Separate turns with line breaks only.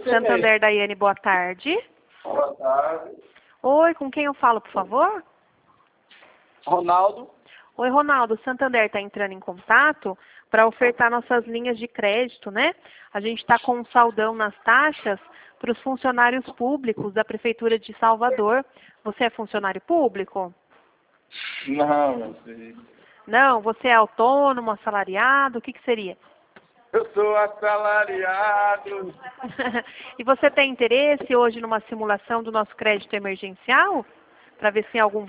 Santander, Daiane, boa tarde.
Boa tarde.
Oi, com quem eu falo, por favor?
Ronaldo.
Oi, Ronaldo. Santander está entrando em contato para ofertar nossas linhas de crédito, né? A gente está com um saldão nas taxas para os funcionários públicos da Prefeitura de Salvador. Você é funcionário público?
Não, meu filho.
Não? Você é autônomo, assalariado? O que seria?
Eu sou assalariado.
E você tem interesse hoje numa simulação do nosso crédito emergencial? Para ver se em algum